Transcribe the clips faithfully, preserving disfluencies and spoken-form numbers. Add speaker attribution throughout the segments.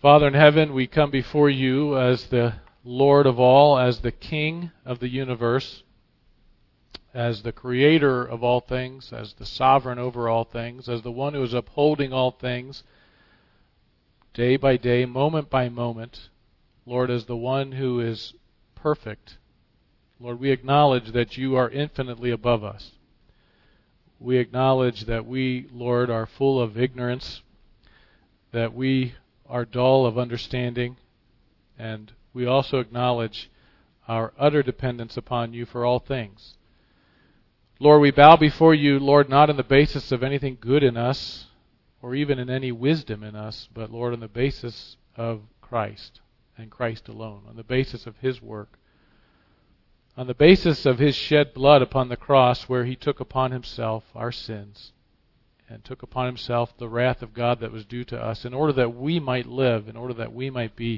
Speaker 1: Father in heaven, we come before you as the Lord of all, as the King of the universe, as the creator of all things, as the sovereign over all things, as the one who is upholding all things day by day, moment by moment. Lord, as the one who is perfect. Lord, we acknowledge that you are infinitely above us. We acknowledge that we, Lord, are full of ignorance, that we are dull of understanding, and we also acknowledge our utter dependence upon you for all things. Lord, we bow before you, Lord, not on the basis of anything good in us, or even in any wisdom in us, but, Lord, on the basis of Christ, and Christ alone, on the basis of his work, on the basis of his shed blood upon the cross, where he took upon himself our sins, and took upon himself the wrath of God that was due to us, in order that we might live, in order that we might be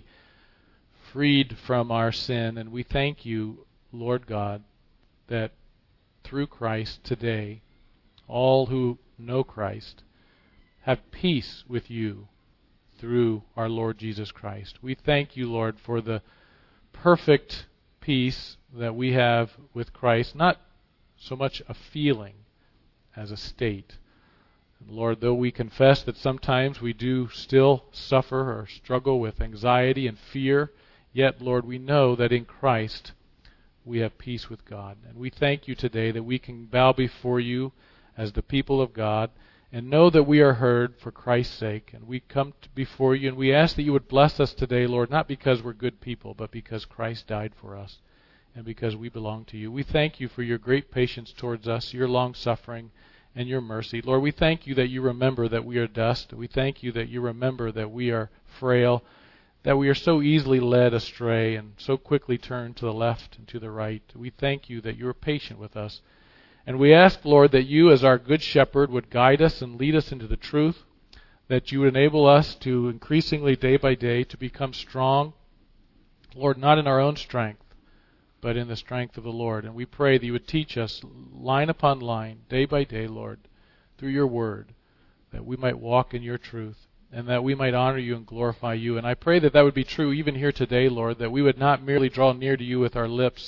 Speaker 1: freed from our sin. And we thank you, Lord God, that through Christ today, all who know Christ have peace with you through our Lord Jesus Christ. We thank you, Lord, for the perfect peace that we have with Christ, not so much a feeling as a state. Lord, though we confess that sometimes we do still suffer or struggle with anxiety and fear, yet, Lord, we know that in Christ we have peace with God. And we thank you today that we can bow before you as the people of God and know that we are heard for Christ's sake. And we come before you and we ask that you would bless us today, Lord, not because we're good people, but because Christ died for us and because we belong to you. We thank you for your great patience towards us, your long-suffering, and your mercy. Lord, we thank you that you remember that we are dust. We thank you that you remember that we are frail, that we are so easily led astray and so quickly turned to the left and to the right. We thank you that you are patient with us. And we ask, Lord, that you as our good shepherd would guide us and lead us into the truth, that you would enable us to increasingly day by day to become strong, Lord, not in our own strength, but in the strength of the Lord. And we pray that you would teach us line upon line, day by day, Lord, through your word, that we might walk in your truth, and that we might honor you and glorify you. And I pray that that would be true even here today, Lord, that we would not merely draw near to you with our lips,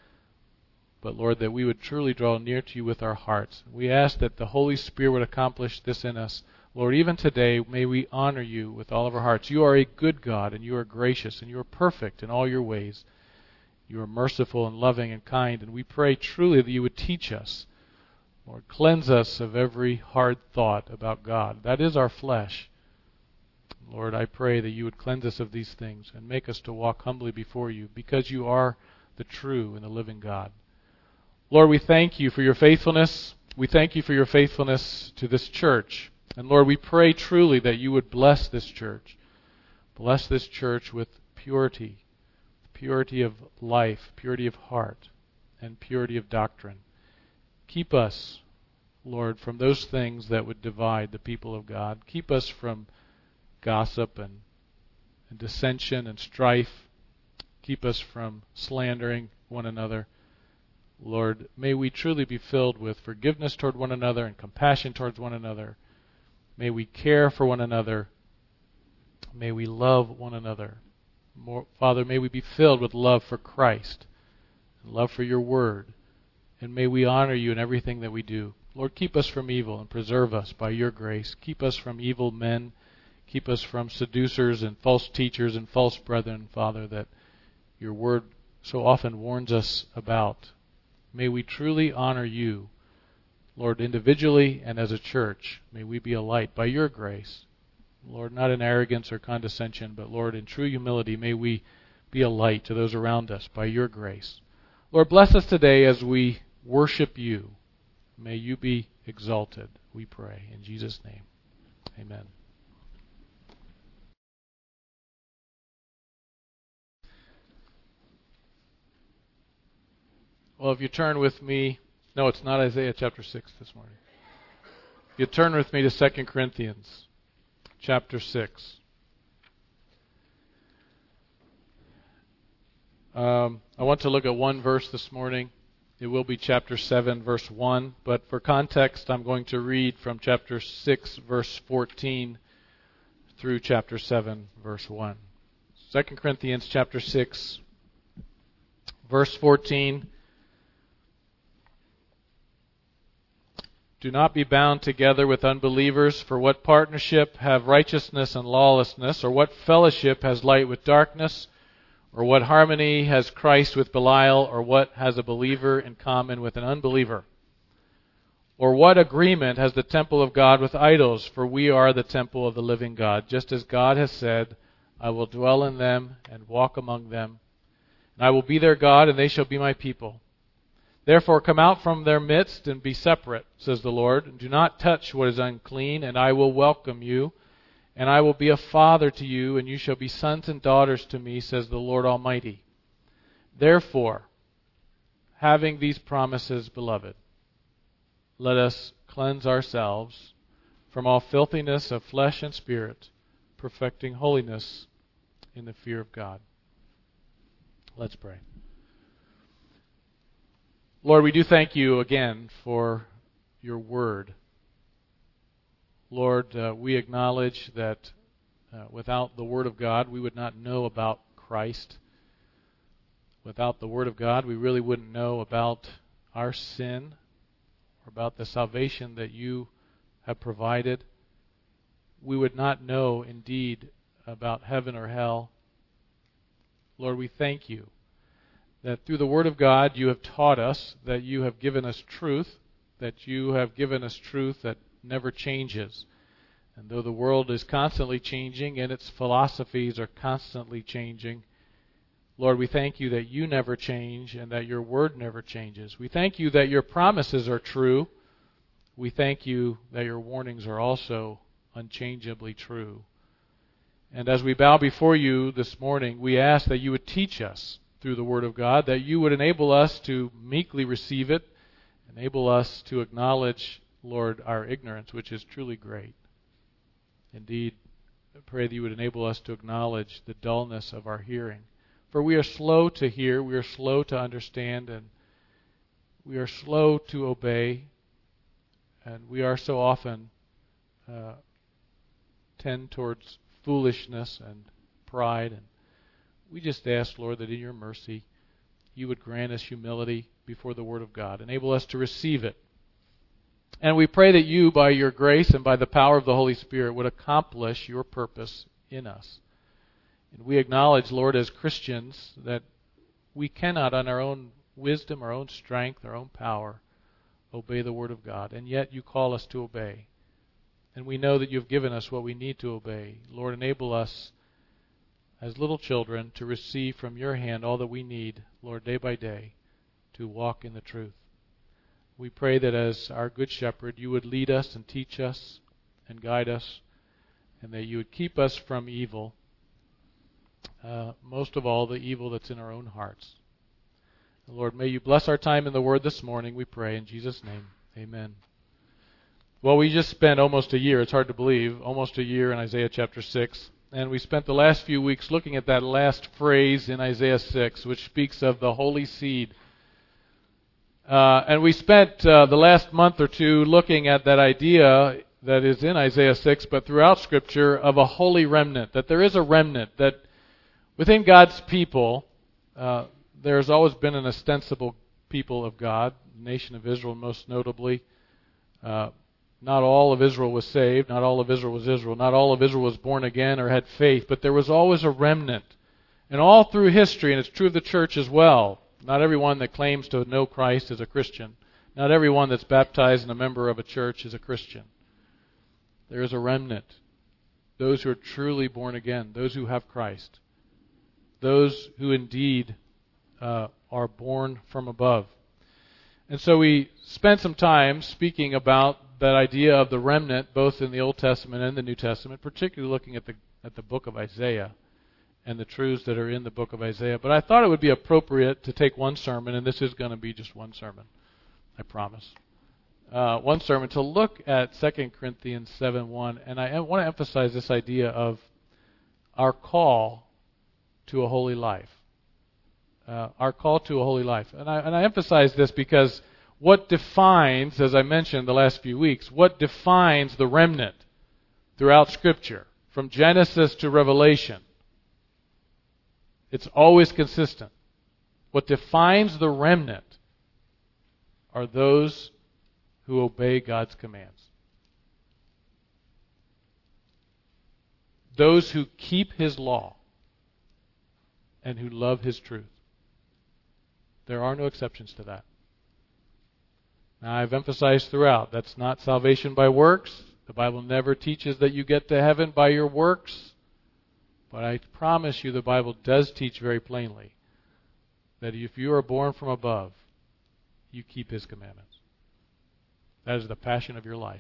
Speaker 1: but, Lord, that we would truly draw near to you with our hearts. We ask that the Holy Spirit would accomplish this in us. Lord, even today, may we honor you with all of our hearts. You are a good God, and you are gracious, and you are perfect in all your ways. You are merciful and loving and kind, and we pray truly that you would teach us. Lord, cleanse us of every hard thought about God. That is our flesh. Lord, I pray that you would cleanse us of these things and make us to walk humbly before you, because you are the true and the living God. Lord, we thank you for your faithfulness. We thank you for your faithfulness to this church. And Lord, we pray truly that you would bless this church. Bless this church with purity. Purity of life, purity of heart, and purity of doctrine. Keep us, Lord, from those things that would divide the people of God. Keep us from gossip and, and dissension and strife. Keep us from slandering one another. Lord, may we truly be filled with forgiveness toward one another and compassion towards one another. May we care for one another. May we love one another. More, Father, may we be filled with love for Christ, and love for your word, and may we honor you in everything that we do. Lord, keep us from evil and preserve us by your grace. Keep us from evil men. Keep us from seducers and false teachers and false brethren, Father, that your word so often warns us about. May we truly honor you, Lord, individually and as a church. May we be a light by your grace. Lord, not in arrogance or condescension, but Lord, in true humility, may we be a light to those around us by your grace. Lord, bless us today as we worship you. May you be exalted, we pray. In Jesus' name, amen. Well, if you turn with me, no, it's not Isaiah chapter six this morning. If you turn with me to Second Corinthians chapter six. Um, I want to look at one verse this morning. It will be chapter seven, verse one. But for context, I'm going to read from chapter six, verse fourteen through chapter seven, verse one. Second Corinthians chapter six, verse fourteen. Do not be bound together with unbelievers, for what partnership have righteousness and lawlessness, or what fellowship has light with darkness, or what harmony has Christ with Belial, or what has a believer in common with an unbeliever? Or what agreement has the temple of God with idols? For we are the temple of the living God, just as God has said, I will dwell in them and walk among them, and I will be their God, and they shall be my people. Therefore come out from their midst and be separate, says the Lord, and do not touch what is unclean, and I will welcome you, and I will be a father to you, and you shall be sons and daughters to me, says the Lord Almighty. Therefore, having these promises, beloved, let us cleanse ourselves from all filthiness of flesh and spirit, perfecting holiness in the fear of God. Let's pray. Lord, we do thank you again for your word. Lord, uh, we acknowledge that uh, without the word of God, we would not know about Christ. Without the word of God, we really wouldn't know about our sin or about the salvation that you have provided. We would not know, indeed, about heaven or hell. Lord, we thank you that through the Word of God you have taught us, that you have given us truth, that you have given us truth that never changes. And though the world is constantly changing and its philosophies are constantly changing, Lord, we thank you that you never change and that your Word never changes. We thank you that your promises are true. We thank you that your warnings are also unchangeably true. And as we bow before you this morning, we ask that you would teach us through the Word of God, that you would enable us to meekly receive it, enable us to acknowledge, Lord, our ignorance, which is truly great. Indeed, I pray that you would enable us to acknowledge the dullness of our hearing. For we are slow to hear, we are slow to understand, and we are slow to obey, and we are so often uh, tend towards foolishness and pride. And we just ask, Lord, that in your mercy you would grant us humility before the Word of God. Enable us to receive it. And we pray that you, by your grace and by the power of the Holy Spirit, would accomplish your purpose in us. And we acknowledge, Lord, as Christians, that we cannot on our own wisdom, our own strength, our own power, obey the Word of God. And yet you call us to obey. And we know that you've given us what we need to obey. Lord, enable us as little children to receive from your hand all that we need, Lord, day by day, to walk in the truth. We pray that as our good shepherd, you would lead us and teach us and guide us, and that you would keep us from evil, uh, most of all the evil that's in our own hearts. Lord, may you bless our time in the Word this morning, we pray, in Jesus' name. Amen. Well, we just spent almost a year, it's hard to believe, almost a year in Isaiah chapter six. And we spent the last few weeks looking at that last phrase in Isaiah six, which speaks of the holy seed. Uh, and we spent uh, the last month or two looking at that idea that is in Isaiah six, but throughout Scripture, of a holy remnant. That there is a remnant, that within God's people, uh, there's always been an ostensible people of God, the nation of Israel most notably. Uh, Not all of Israel was saved. Not all of Israel was Israel. Not all of Israel was born again or had faith. But there was always a remnant. And all through history, and it's true of the church as well, not everyone that claims to know Christ is a Christian. Not everyone that's baptized and a member of a church is a Christian. There is a remnant. Those who are truly born again. Those who have Christ. Those who indeed uh, are born from above. And so we spent some time speaking about that idea of the remnant, both in the Old Testament and the New Testament, particularly looking at the at the book of Isaiah and the truths that are in the book of Isaiah. But I thought it would be appropriate to take one sermon, and this is going to be just one sermon, I promise. Uh, one sermon to look at Second Corinthians seven one, and I want to emphasize this idea of our call to a holy life. Uh, our call to a holy life. And I, and I emphasize this because what defines, as I mentioned the last few weeks, what defines the remnant throughout Scripture, from Genesis to Revelation. It's always consistent. What defines the remnant are those who obey God's commands. Those who keep His law and who love His truth. There are no exceptions to that. Now, I've emphasized throughout, that's not salvation by works. The Bible never teaches that you get to heaven by your works. But I promise you the Bible does teach very plainly that if you are born from above, you keep His commandments. That is the passion of your life.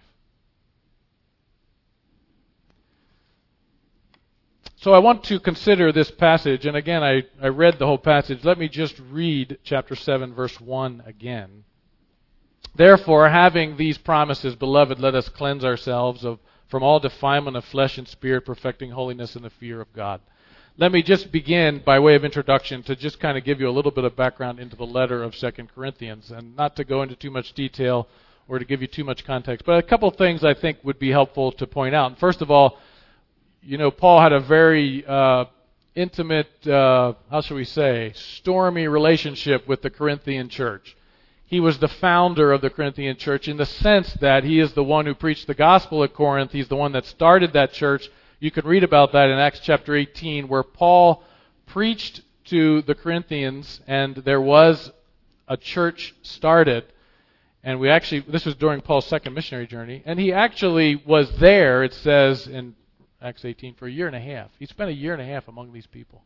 Speaker 1: So I want to consider this passage, and again, I, I read the whole passage. Let me just read chapter seven, verse one again. Therefore, having these promises, beloved, let us cleanse ourselves of from all defilement of flesh and spirit, perfecting holiness in the fear of God. Let me just begin by way of introduction to just kind of give you a little bit of background into the letter of Second Corinthians, and not to go into too much detail or to give you too much context, but a couple of things I think would be helpful to point out. And first of all, you know, Paul had a very uh, intimate, uh, how shall we say, stormy relationship with the Corinthian church. He was the founder of the Corinthian church in the sense that he is the one who preached the gospel at Corinth. He's the one that started that church. You can read about that in Acts chapter eighteen, where Paul preached to the Corinthians, and there was a church started. And we actually, this was during Paul's second missionary journey, and he actually was there, it says in Acts eighteen, for a year and a half. He spent a year and a half among these people.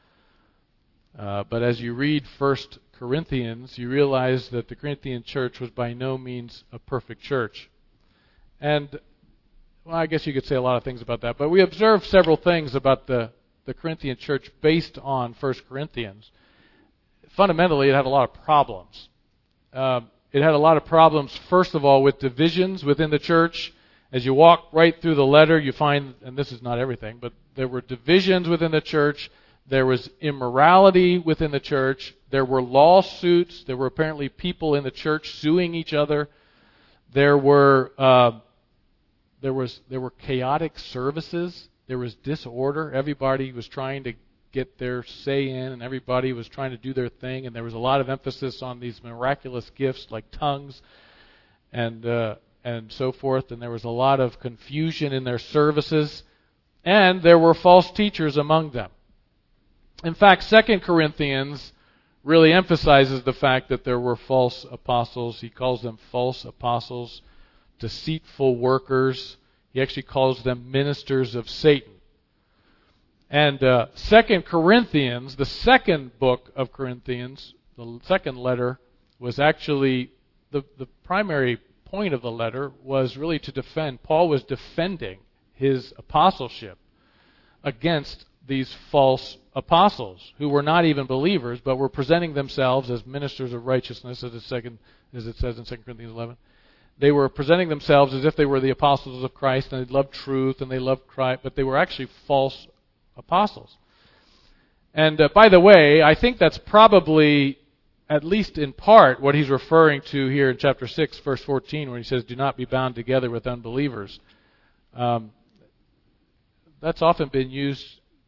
Speaker 1: Uh, but as you read First Corinthians, you realize that the Corinthian church was by no means a perfect church. And, well, I guess you could say a lot of things about that, but we observe several things about the, the Corinthian church based on First Corinthians. Fundamentally, it had a lot of problems. Uh, it had a lot of problems, first of all, with divisions within the church. As you walk right through the letter, you find, and this is not everything, but there were divisions within the church. There was immorality within the church. There were lawsuits. There were apparently people in the church suing each other. There were uh, there was there were chaotic services. There was disorder. Everybody was trying to get their say in, and everybody was trying to do their thing. And there was a lot of emphasis on these miraculous gifts like tongues and uh, and so forth. And there was a lot of confusion in their services. And there were false teachers among them. In fact, Second Corinthians really emphasizes the fact that there were false apostles. He calls them false apostles, deceitful workers. He actually calls them ministers of Satan. And uh, Second Corinthians, the second book of Corinthians, the second letter, was actually, the, the primary point of the letter was really to defend, Paul was defending his apostleship against these false apostles who were not even believers, but were presenting themselves as ministers of righteousness, as it, second, as it says in Second Corinthians eleven. They were presenting themselves as if they were the apostles of Christ, and they loved truth, and they loved Christ, but they were actually false apostles. And uh, by the way, I think that's probably, at least in part, what he's referring to here in chapter six, verse fourteen, when he says, do not be bound together with unbelievers. Um, that's often been used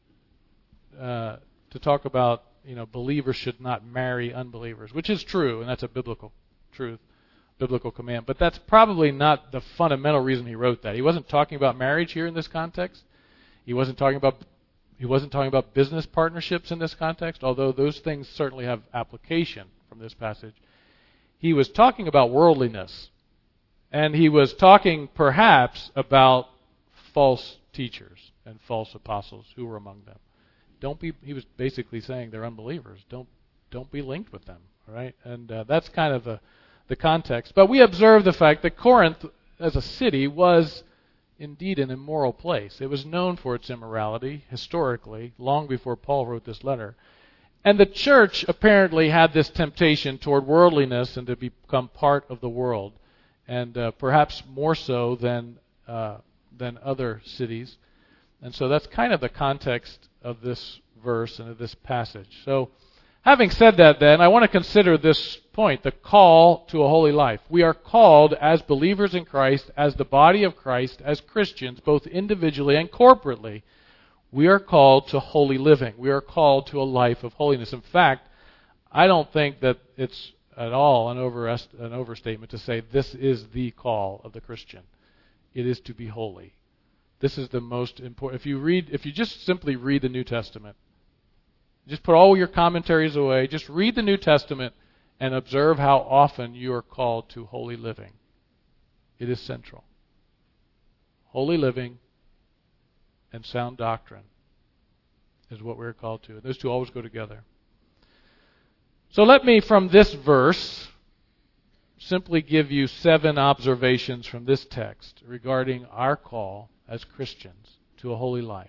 Speaker 1: Uh, to talk about, you know, believers should not marry unbelievers, which is true, and that's a biblical truth, biblical command. But that's probably not the fundamental reason he wrote that. He wasn't talking about marriage here in this context. He wasn't talking about he wasn't talking about business partnerships in this context, although those things certainly have application from this passage. He was talking about worldliness, and he was talking perhaps about false teachers and false apostles who were among them. Don't be. He was basically saying they're unbelievers. Don't don't be linked with them. All right, and uh, that's kind of the the context. But we observe the fact that Corinth, as a city, was indeed an immoral place. It was known for its immorality historically, long before Paul wrote this letter. And the church apparently had this temptation toward worldliness and to become part of the world, and uh, perhaps more so than uh, than other cities. And so that's kind of the context of this verse and of this passage. So, having said that, then, I want to consider this point, the call to a holy life. We are called as believers in Christ, as the body of Christ, as Christians, both individually and corporately. We are called to holy living. We are called to a life of holiness. In fact, I don't think that it's at all an, overest- an overstatement to say this is the call of the Christian. It is to be holy. This is the most important. If you read, if you just simply read the New Testament, just put all your commentaries away, just read the New Testament and observe how often you are called to holy living. It is central. Holy living and sound doctrine is what we're called to. And those two always go together. So let me, from this verse, simply give you seven observations from this text regarding our call as Christians to a holy life.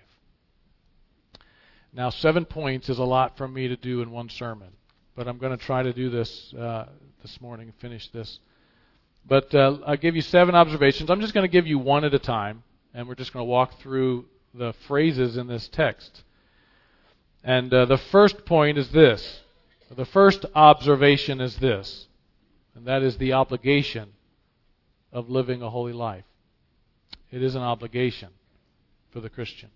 Speaker 1: Now, seven points is a lot for me to do in one sermon, but I'm going to try to do this uh, this morning and finish this. But uh, I'll give you seven observations. I'm just going to give you one at a time, and we're just going to walk through the phrases in this text. And uh, the first point is this. The first observation is this, and that is the obligation of living a holy life. It is an obligation for the Christian.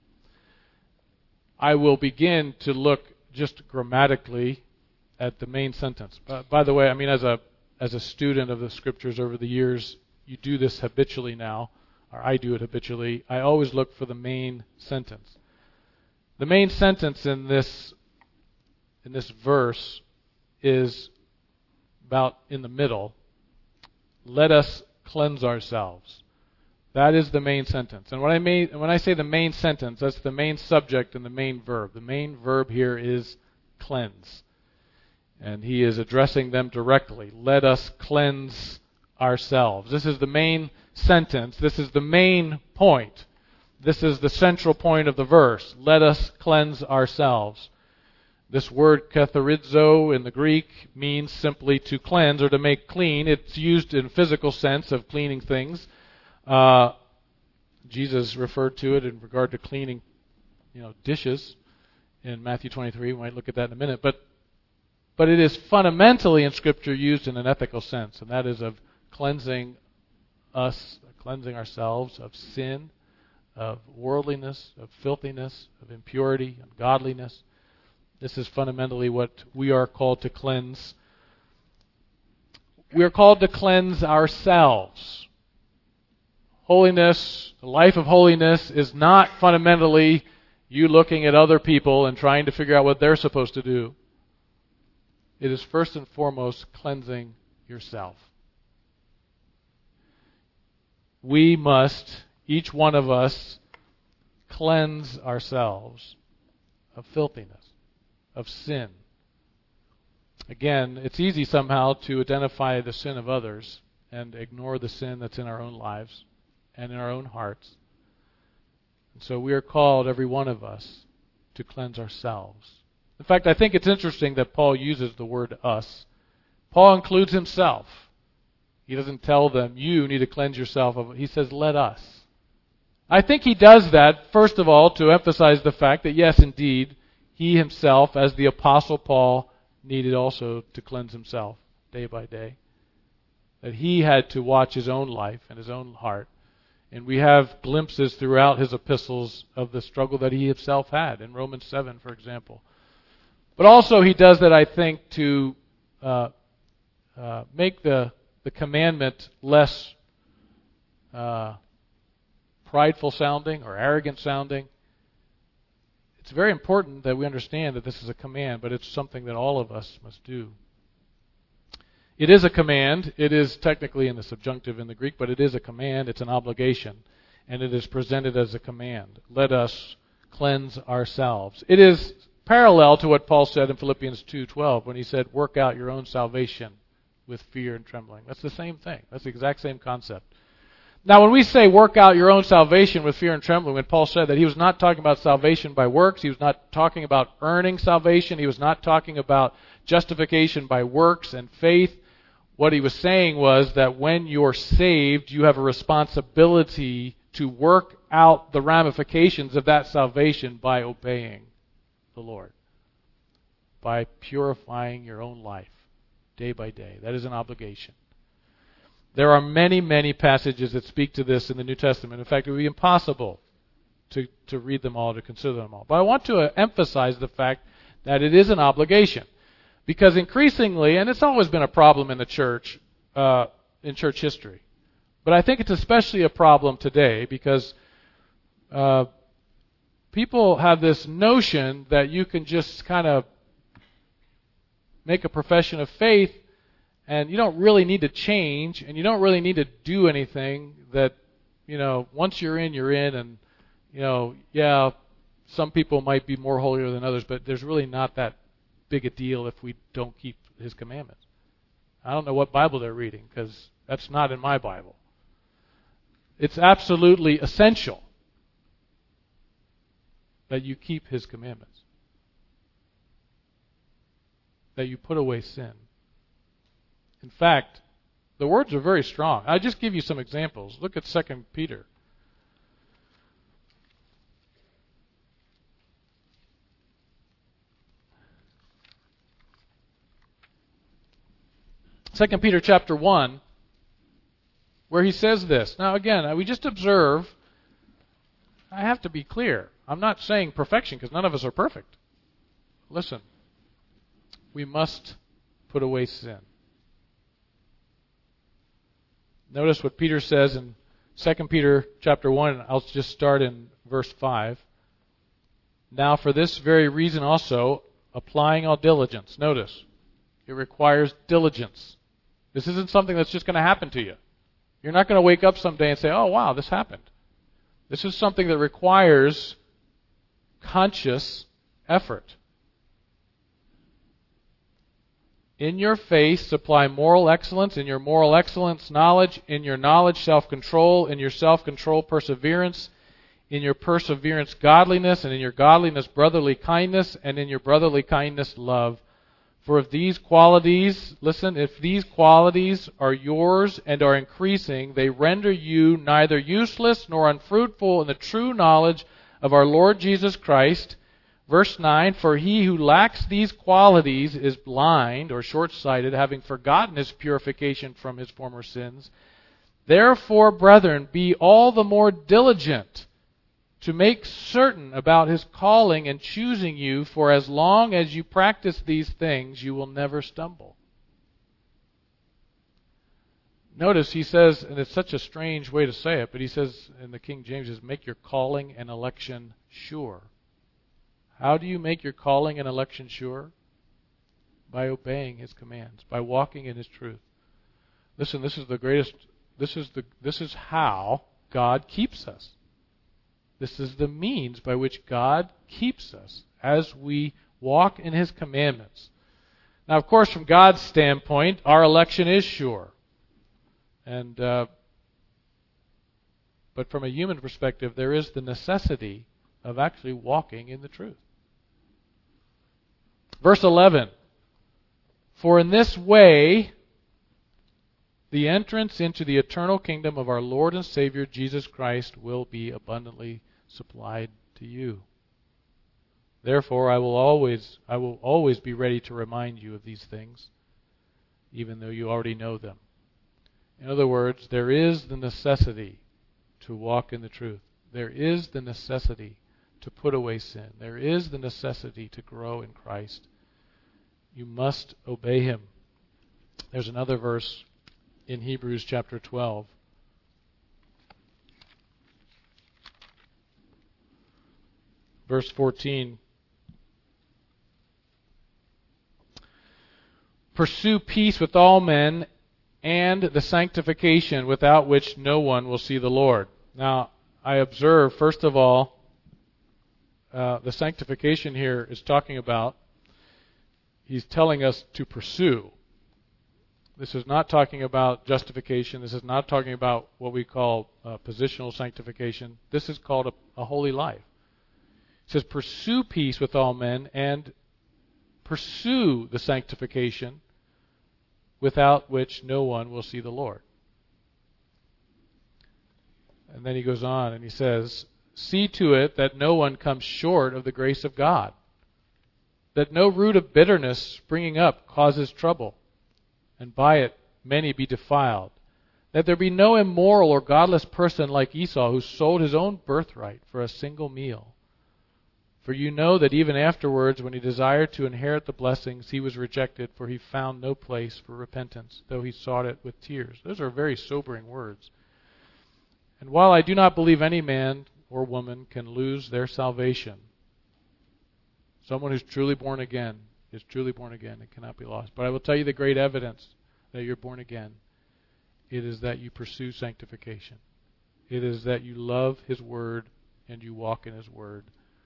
Speaker 1: I will begin to look just grammatically at the main sentence. Uh, by the way, I mean, as a as a student of the Scriptures over the years, you do this habitually now, or I do it habitually. I always look for the main sentence. The main sentence in this in this verse is about in the middle. Let us cleanse ourselves. That is the main sentence. And when I mean, when I say the main sentence, that's the main subject and the main verb. The main verb here is cleanse. And he is addressing them directly. Let us cleanse ourselves. This is the main sentence. This is the main point. This is the central point of the verse. Let us cleanse ourselves. This word katharizo in the Greek means simply to cleanse or to make clean. It's used in physical sense of cleaning things. Uh, Jesus referred to it in regard to cleaning, you know, dishes in Matthew twenty-three. We might look at that in a minute. But but it is fundamentally in Scripture used in an ethical sense, and that is of cleansing us, cleansing ourselves of sin, of worldliness, of filthiness, of impurity, ungodliness. This is fundamentally what we are called to cleanse. We are called to cleanse ourselves. Holiness, the life of holiness, is not fundamentally you looking at other people and trying to figure out what they're supposed to do. It is first and foremost cleansing yourself. We must, each one of us, cleanse ourselves of filthiness, of sin. Again, it's easy somehow to identify the sin of others and ignore the sin that's in our own lives and in our own hearts. And so we are called, every one of us, to cleanse ourselves. In fact, I think it's interesting that Paul uses the word us. Paul includes himself. He doesn't tell them, you need to cleanse yourself of it. He says, let us. I think he does that, first of all, to emphasize the fact that, yes, indeed, he himself, as the Apostle Paul, needed also to cleanse himself day by day. That he had to watch his own life and his own heart. And we have glimpses throughout his epistles of the struggle that he himself had, in Romans seven, for example. But also he does that, I think, to uh, uh, make the, the commandment less uh, prideful sounding or arrogant sounding. It's very important that we understand that this is a command, but it's something that all of us must do. It is a command. It is technically in the subjunctive in the Greek, but it is a command. It's an obligation, and it is presented as a command. Let us cleanse ourselves. It is parallel to what Paul said in Philippians two twelve when he said, work out your own salvation with fear and trembling. That's the same thing. That's the exact same concept. Now, when we say work out your own salvation with fear and trembling, when Paul said that, he was not talking about salvation by works. He was not talking about earning salvation. He was not talking about justification by works and faith. What he was saying was that when you're saved, you have a responsibility to work out the ramifications of that salvation by obeying the Lord, by purifying your own life day by day. That is an obligation. There are many, many passages that speak to this in the New Testament. In fact, it would be impossible to, to read them all, to consider them all. But I want to uh, emphasize the fact that it is an obligation. Because increasingly, and it's always been a problem in the church, uh, in church history, but I think it's especially a problem today because uh, people have this notion that you can just kind of make a profession of faith and you don't really need to change and you don't really need to do anything, that, you know, once you're in, you're in, and, you know, yeah, some people might be more holier than others, but there's really not that big a deal if we don't keep His commandments. I don't know what Bible they're reading, because that's not in my Bible. It's absolutely essential that you keep His commandments, that you put away sin. In fact, the words are very strong. I'll just give you some examples. Look at Second Peter. Second Peter chapter one, where he says this. Now again, we just observe, I have to be clear. I'm not saying perfection, because none of us are perfect. Listen, we must put away sin. Notice what Peter says in Second Peter chapter one. I'll just start in verse five. Now for this very reason also, applying all diligence. Notice, it requires diligence. This isn't something that's just going to happen to you. You're not going to wake up someday and say, oh, wow, this happened. This is something that requires conscious effort. In your faith, supply moral excellence. In your moral excellence, knowledge. In your knowledge, self-control. In your self-control, perseverance. In your perseverance, godliness. And in your godliness, brotherly kindness. And in your brotherly kindness, love. For if these qualities, listen, if these qualities are yours and are increasing, they render you neither useless nor unfruitful in the true knowledge of our Lord Jesus Christ. Verse nine, for he who lacks these qualities is blind or short-sighted, having forgotten his purification from his former sins. Therefore, brethren, be all the more diligent to make certain about His calling and choosing you, for as long as you practice these things, you will never stumble. Notice he says, and it's such a strange way to say it, but he says in the King James, is make your calling and election sure. How do you make your calling and election sure? By obeying His commands, by walking in His truth. Listen, this is the greatest, this is the this is how God keeps us. This is the means by which God keeps us as we walk in His commandments. Now, of course, from God's standpoint, our election is sure. And uh, but from a human perspective, there is the necessity of actually walking in the truth. Verse eleven, for in this way the entrance into the eternal kingdom of our Lord and Savior Jesus Christ will be abundantly supplied to you. Therefore, I will always I will always be ready to remind you of these things, even though you already know them. In other words, there is the necessity to walk in the truth. There is the necessity to put away sin. There is the necessity to grow in Christ. You must obey Him. There's another verse in Hebrews chapter twelve. Verse fourteen. Pursue peace with all men and the sanctification without which no one will see the Lord. Now, I observe, first of all, uh, the sanctification here is talking about, he's telling us to pursue. This is not talking about justification. This is not talking about what we call uh, positional sanctification. This is called a, a holy life. It says, pursue peace with all men and pursue the sanctification without which no one will see the Lord. And then he goes on and he says, see to it that no one comes short of the grace of God, that no root of bitterness springing up causes trouble, and by it many be defiled. That there be no immoral or godless person like Esau, who sold his own birthright for a single meal. For you know that even afterwards, when he desired to inherit the blessings, he was rejected, for he found no place for repentance, though he sought it with tears. Those are very sobering words. And while I do not believe any man or woman can lose their salvation, someone who's truly born again is truly born again and cannot be lost. But I will tell you the great evidence that you're born again. It is that you pursue sanctification. It is that you love His Word and you walk in His Word.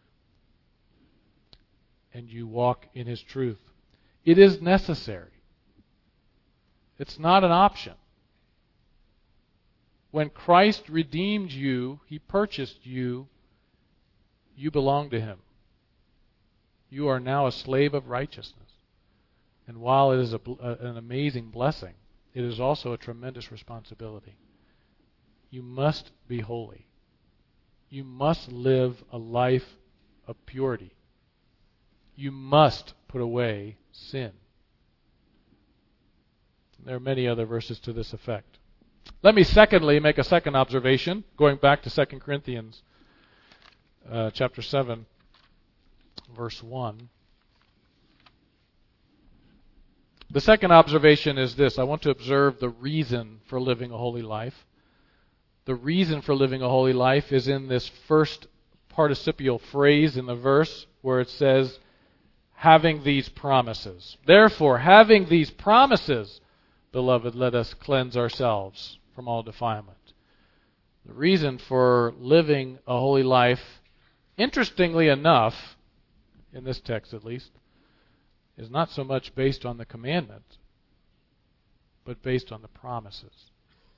Speaker 1: And you walk in His truth. It is necessary. It's not an option. When Christ redeemed you, He purchased you, you belong to Him. You are now a slave of righteousness. And while it is a, an amazing blessing, it is also a tremendous responsibility. You must be holy. You must live a life of purity. You must put away sin. There are many other verses to this effect. Let me secondly make a second observation, going back to Second Corinthians uh, chapter seven, verse one. The second observation is this. I want to observe the reason for living a holy life. The reason for living a holy life is in this first participial phrase in the verse where it says, having these promises. Therefore, having these promises, beloved, let us cleanse ourselves from all defilement. The reason for living a holy life, interestingly enough, in this text at least, is not so much based on the commandment, but based on the promises.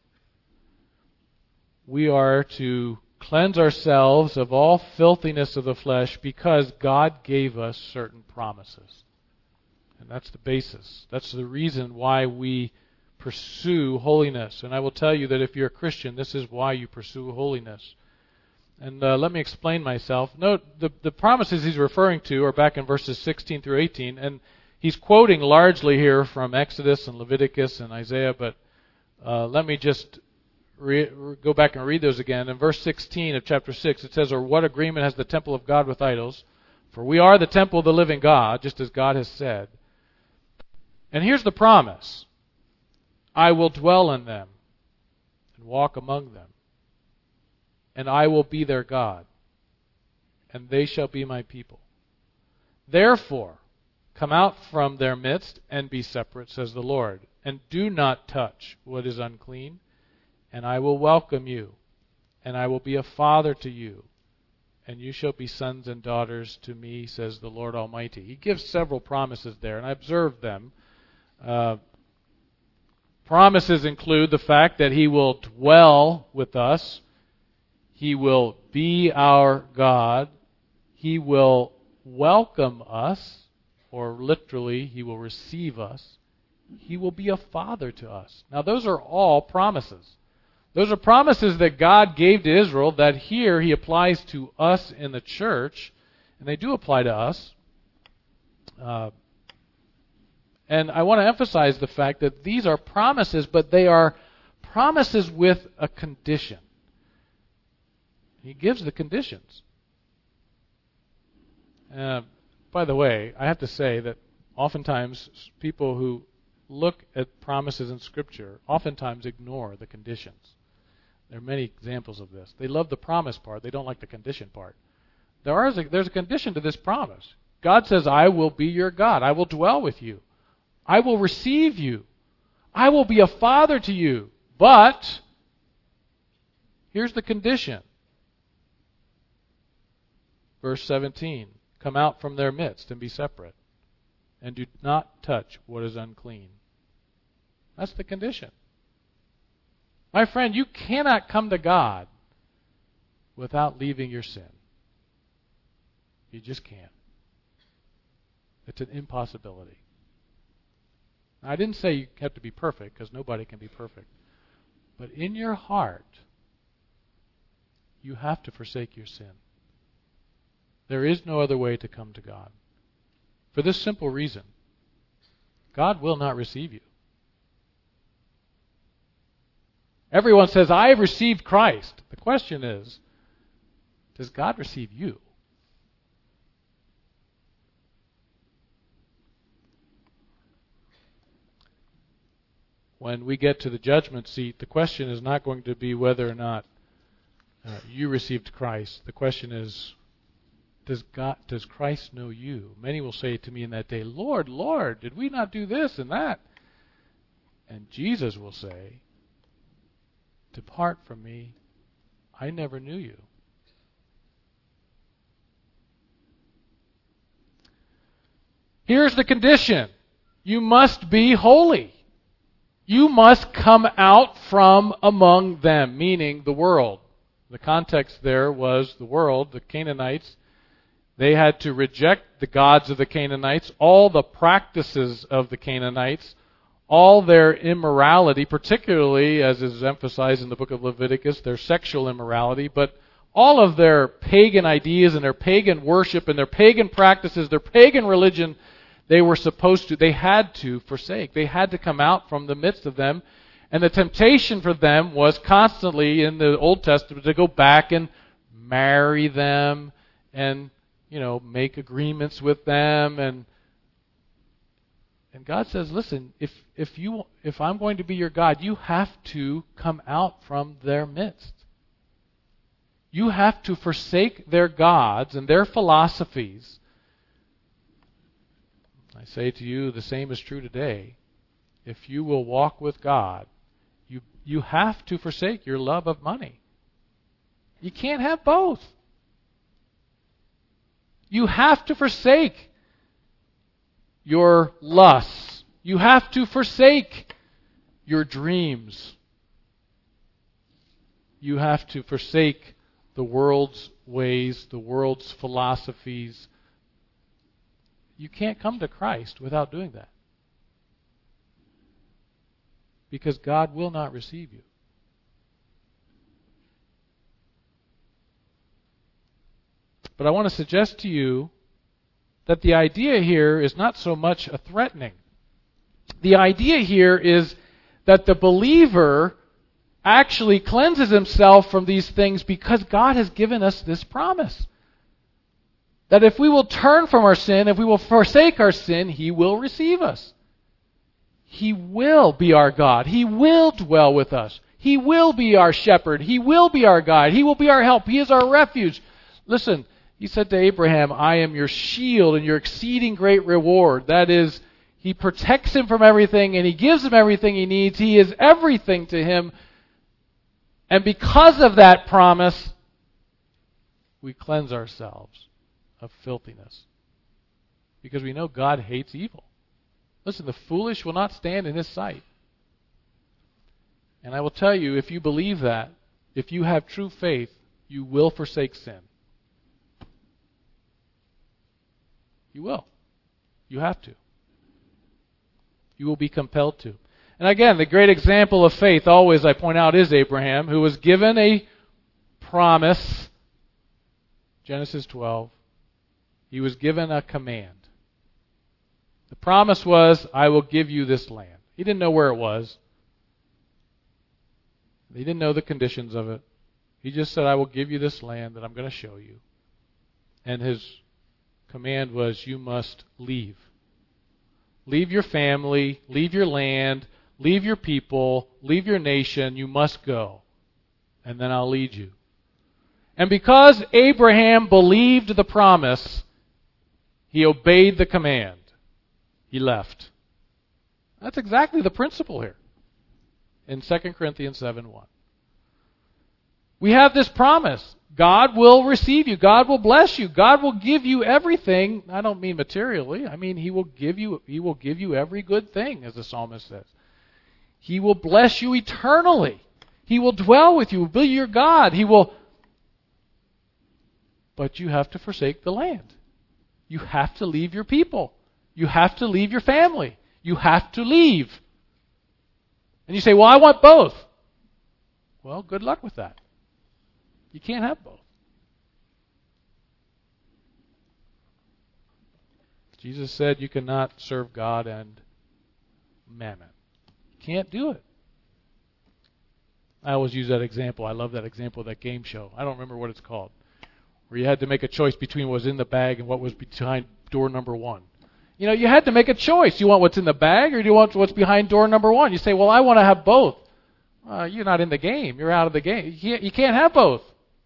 Speaker 1: We are to cleanse ourselves of all filthiness of the flesh because God gave us certain promises. And that's the basis. That's the reason why we pursue holiness. And I will tell you that if you're a Christian, this is why you pursue holiness. And uh, let me explain myself. Note, the, the promises he's referring to are back in verses sixteen through eighteen, and he's quoting largely here from Exodus and Leviticus and Isaiah, but uh, let me just Re, go back and read those again. In verse sixteen of chapter six, it says, or what agreement has the temple of God with idols? For we are the temple of the living God, just as God has said. And here's the promise. I will dwell in them and walk among them. And I will be their God. And they shall be my people. Therefore, come out from their midst and be separate, says the Lord. And do not touch what is unclean. And I will welcome you, and I will be a father to you, and you shall be sons and daughters to me, says the Lord Almighty. He gives several promises there, and I observed them. Uh, promises include the fact that He will dwell with us, He will be our God, He will welcome us, or literally, He will receive us, He will be a father to us. Now, those are all promises. Those are promises that God gave to Israel that here He applies to us in the church, and they do apply to us. Uh, and I want to emphasize the fact that these are promises, but they are promises with a condition. He gives the conditions. Uh, by the way, I have to say that oftentimes people who look at promises in Scripture oftentimes ignore the conditions. There are many examples of this. They love the promise part. They don't like the condition part. There is a, there's a condition to this promise. God says, I will be your God. I will dwell with you. I will receive you. I will be a father to you. But here's the condition. Verse seventeen, come out from their midst and be separate, and do not touch what is unclean. That's the condition. My friend, you cannot come to God without leaving your sin. You just can't. It's an impossibility. Now, I didn't say you have to be perfect, because nobody can be perfect. But in your heart, you have to forsake your sin. There is no other way to come to God. For this simple reason, God will not receive you. Everyone says, I have received Christ. The question is, does God receive you? When we get to the judgment seat, the question is not going to be whether or not uh, you received Christ. The question is, does God, does Christ know you? Many will say to me in that day, Lord, Lord, did we not do this and that? And Jesus will say, depart from me, I never knew you. Here's the condition. You must be holy. You must come out from among them, meaning the world. The context there was the world, the Canaanites. They had to reject the gods of the Canaanites, all the practices of the Canaanites, all their immorality, particularly, as is emphasized in the book of Leviticus, their sexual immorality, but all of their pagan ideas and their pagan worship and their pagan practices, their pagan religion, they were supposed to, they had to forsake. They had to come out from the midst of them. And the temptation for them was constantly in the Old Testament to go back and marry them and, you know, make agreements with them. And and God says, listen, if if you if I'm going to be your God, you have to come out from their midst. You have to forsake their gods and their philosophies. I say to you, the same is true today. If you will walk with God, you you have to forsake your love of money. You can't have both. You have to forsake your lusts. You have to forsake your dreams. You have to forsake the world's ways, the world's philosophies. You can't come to Christ without doing that. Because God will not receive you. But I want to suggest to you that the idea here is not so much a threatening. The idea here is that the believer actually cleanses himself from these things because God has given us this promise. That if we will turn from our sin, if we will forsake our sin, He will receive us. He will be our God. He will dwell with us. He will be our shepherd. He will be our guide. He will be our help. He is our refuge. Listen, He said to Abraham, I am your shield and your exceeding great reward. That is, He protects him from everything and He gives him everything he needs. He is everything to him. And because of that promise, we cleanse ourselves of filthiness. Because we know God hates evil. Listen, the foolish will not stand in His sight. And I will tell you, if you believe that, if you have true faith, you will forsake sin. You will. You have to. You will be compelled to. And again, the great example of faith, always I point out, is Abraham, who was given a promise. Genesis twelve. He was given a command. The promise was, I will give you this land. He didn't know where it was. He didn't know the conditions of it. He just said, I will give you this land that I'm going to show you. And his command was, you must leave. Leave your family, leave your land, leave your people, leave your nation. You must go. And then I'll lead you. And because Abraham believed the promise, he obeyed the command. He left. That's exactly the principle here in Second Corinthians seven one. We have this promise. God will receive you. God will bless you. God will give you everything. I don't mean materially. I mean He will give you He will give you every good thing, as the psalmist says. He will bless you eternally. He will dwell with you, be your God. He will. But you have to forsake the land. You have to leave your people. You have to leave your family. You have to leave. And you say, well, I want both. Well, good luck with that. You can't have both. Jesus said you cannot serve God and mammon. You can't do it. I always use that example. I love that example of that game show. I don't remember what it's called, where you had to make a choice between what was in the bag and what was behind door number one. You know, you had to make a choice. You want what's in the bag, or do you want what's behind door number one? You say, well, I want to have both. Uh, you're not in the game. You're out of the game. You can't, you can't have both.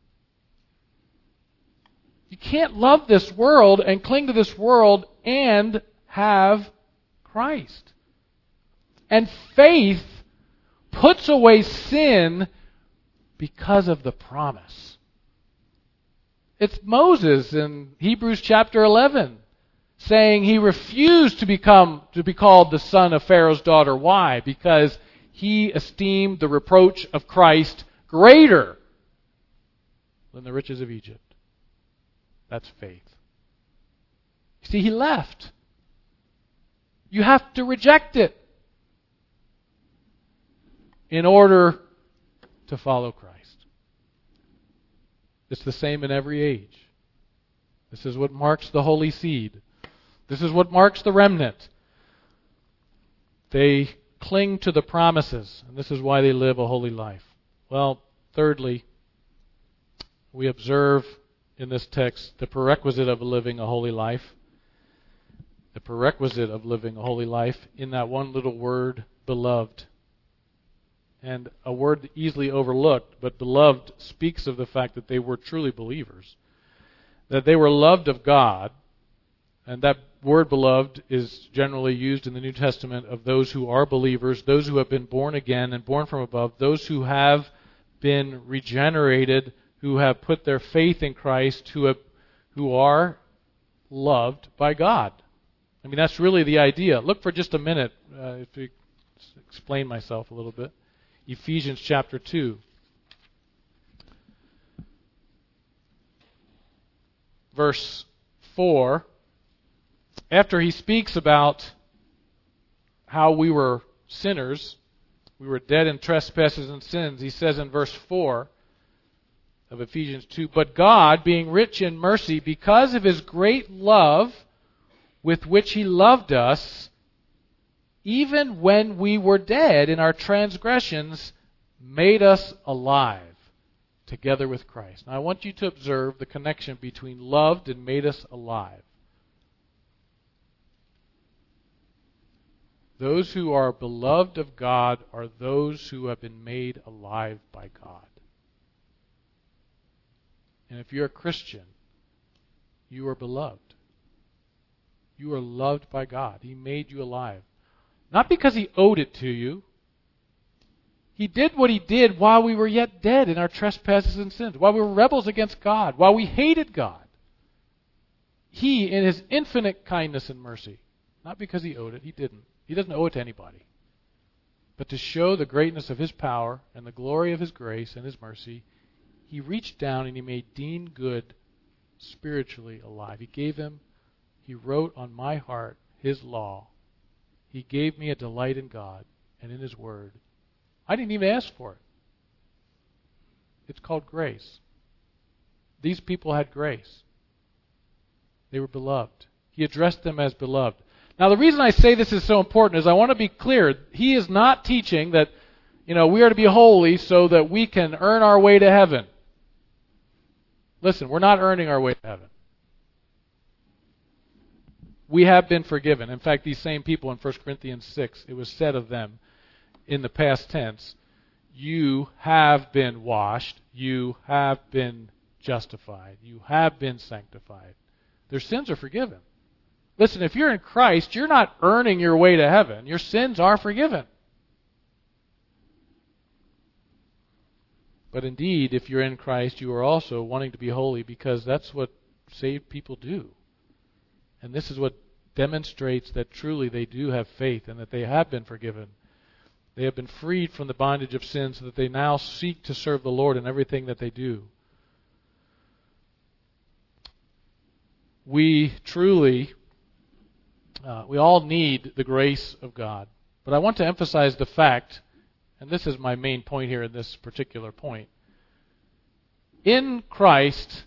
Speaker 1: You can't love this world and cling to this world and have Christ. And faith puts away sin because of the promise. It's Moses in Hebrews chapter eleven saying he refused to become to be called the son of Pharaoh's daughter. Why? Because he esteemed the reproach of Christ greater than the riches of Egypt. That's faith. You see, he left. You have to reject it in order to follow Christ. It's the same in every age. This is what marks the holy seed. This is what marks the remnant. They cling to the promises, and this is why they live a holy life. Well, thirdly, we observe in this text the prerequisite of living a holy life. The prerequisite of living a holy life in that one little word, beloved. And a word easily overlooked, but beloved speaks of the fact that they were truly believers. That they were loved of God, and that word beloved is generally used in the New Testament of those who are believers, those who have been born again and born from above, those who have been regenerated, who have put their faith in Christ, who have, who are loved by God. I mean, that's really the idea. Look for just a minute, uh, if you explain myself a little bit. Ephesians chapter two. Verse four. After he speaks about how we were sinners, we were dead in trespasses and sins, he says in verse four of Ephesians two, but God, being rich in mercy, because of his great love with which he loved us, even when we were dead in our transgressions, made us alive together with Christ. Now I want you to observe the connection between loved and made us alive. Those who are beloved of God are those who have been made alive by God. And if you're a Christian, you are beloved. You are loved by God. He made you alive. Not because he owed it to you. He did what he did while we were yet dead in our trespasses and sins, while we were rebels against God, while we hated God. He, in his infinite kindness and mercy, not because he owed it, he didn't. He doesn't owe it to anybody. But to show the greatness of his power and the glory of his grace and his mercy, he reached down and he made Dean Good spiritually alive. He gave him, he wrote on my heart his law. He gave me a delight in God and in his word. I didn't even ask for it. It's called grace. These people had grace. They were beloved. He addressed them as beloved. Now, the reason I say this is so important is I want to be clear. He is not teaching that, you know, we are to be holy so that we can earn our way to heaven. Listen, we're not earning our way to heaven. We have been forgiven. In fact, these same people in First Corinthians six, it was said of them in the past tense, you have been washed, you have been justified, you have been sanctified. Their sins are forgiven. Listen, if you're in Christ, you're not earning your way to heaven. Your sins are forgiven. But indeed, if you're in Christ, you are also wanting to be holy because that's what saved people do. And this is what demonstrates that truly they do have faith and that they have been forgiven. They have been freed from the bondage of sin so that they now seek to serve the Lord in everything that they do. We truly, uh, we all need the grace of God. But I want to emphasize the fact, and this is my main point here in this particular point. In Christ,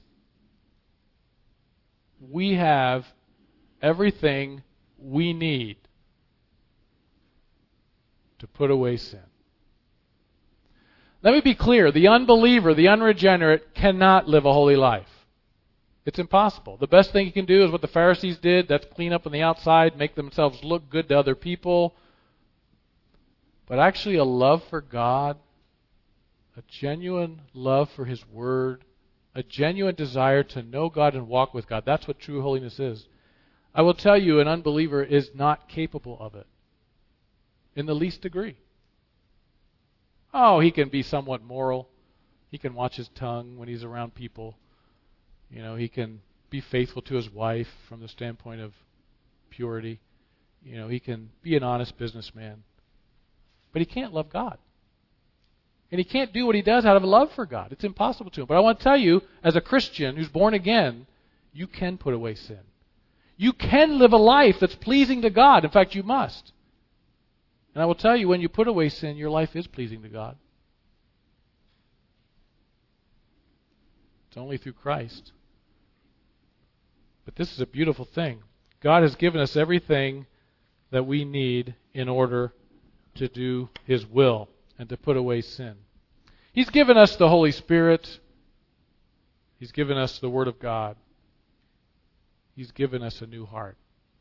Speaker 1: we have everything we need to put away sin. Let me be clear. The unbeliever, the unregenerate, cannot live a holy life. It's impossible. The best thing you can do is what the Pharisees did. That's clean up on the outside, make themselves look good to other people. But actually a love for God, a genuine love for His Word, a genuine desire to know God and walk with God. That's what true holiness is. I will tell you, an unbeliever is not capable of it in the least degree. Oh, he can be somewhat moral. He can watch his tongue when he's around people. You know, he can be faithful to his wife from the standpoint of purity. You know, he can be an honest businessman. But he can't love God. And he can't do what he does out of love for God. It's impossible to him. But I want to tell you, as a Christian who's born again, you can put away sin. You can live a life that's pleasing to God. In fact, you must. And I will tell you, when you put away sin, your life is pleasing to God. It's only through Christ. But this is a beautiful thing. God has given us everything that we need in order to do His will and to put away sin. He's given us the Holy Spirit. He's given us the Word of God. He's given us a new heart.